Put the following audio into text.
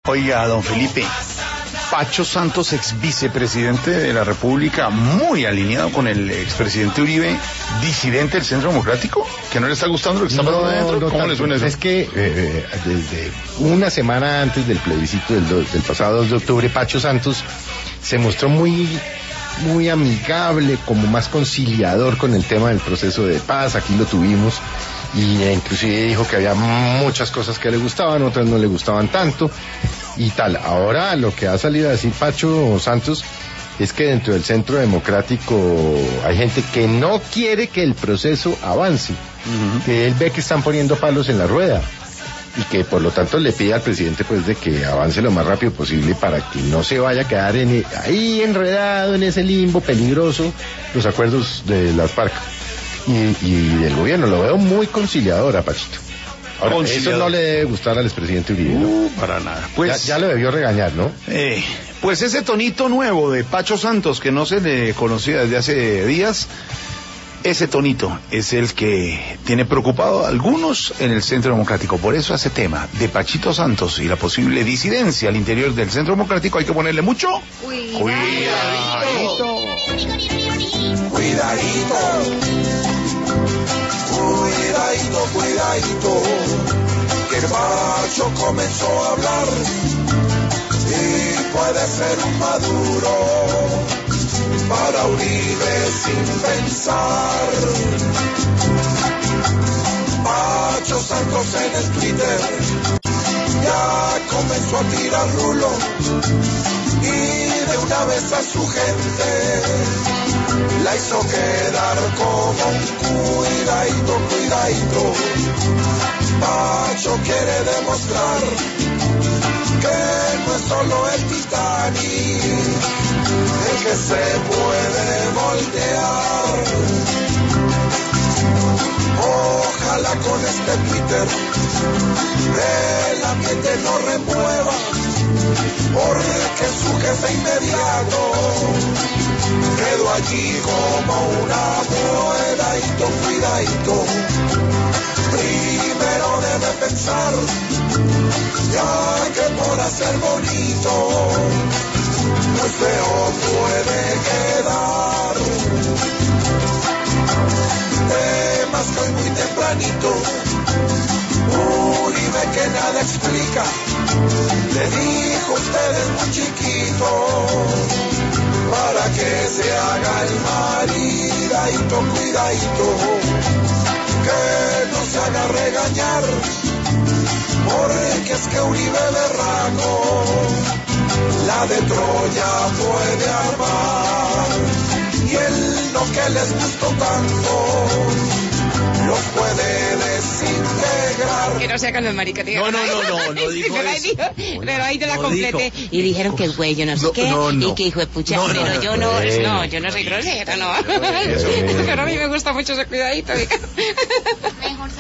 Oiga, don Felipe, Pacho Santos, ex vicepresidente de la República, muy alineado con el expresidente Uribe, disidente del Centro Democrático, que no le está gustando lo que está pasando adentro. ¿Cómo le suena eso? Es que desde una semana antes del plebiscito del pasado 2 de octubre, Pacho Santos se mostró muy amigable, como más conciliador con el tema del proceso de paz. Aquí lo tuvimos y inclusive dijo que había muchas cosas que le gustaban, otras no le gustaban tanto y tal. Ahora lo que ha salido a decir Pacho Santos es que dentro del Centro Democrático hay gente que no quiere que el proceso avance, que él ve que están poniendo palos en la rueda y que por lo tanto le pide al presidente pues de que avance lo más rápido posible para que no se vaya a quedar ahí enredado en ese limbo peligroso los acuerdos de las FARC y del gobierno. Lo veo muy conciliador a Pachito. Ahora, eso no le debe gustar al expresidente Uribe, ¿no? Para nada. Pues ya lo debió regañar, ¿no? Pues ese tonito nuevo de Pacho Santos que no se le conocía desde hace días, ese tonito es el que tiene preocupado a algunos en el Centro Democrático. Por eso a ese tema de Pachito Santos y la posible disidencia al interior del Centro Democrático hay que ponerle mucho cuidadito. Cuidadito, que el Pacho comenzó a hablar y puede ser un Maduro para Uribe sin pensar. Pacho Santos en el Twitter ya comenzó a tirar rulo y de una vez a su gente la hizo quedar como un cuidadito. Pacho quiere demostrar que no es solo el Titanic el que se puede voltear. Ojalá con este Twitter el ambiente no remueva, porque su jefe inmediato quedó allí como una cuidadito. Primero debe pensar, ya que por hacer bonito, pues feo puede quedar. Temas que hoy muy tempranito, Uribe que nada explica, le dijo usted es muy chiquito para que se haga el cuidadito, que no se haga regañar, porque es que Uribe berraco la de Troya puede armar, y él lo que les gustó tanto los puede desintegrar. Que no se hagan los maricas. No dijo eso. Pero ahí te la completé. Y dijeron que el güey, yo no sé qué, y que hijo de pucha, pero yo no soy grosera, no. Pero a mí me gusta mucho ese cuidadito.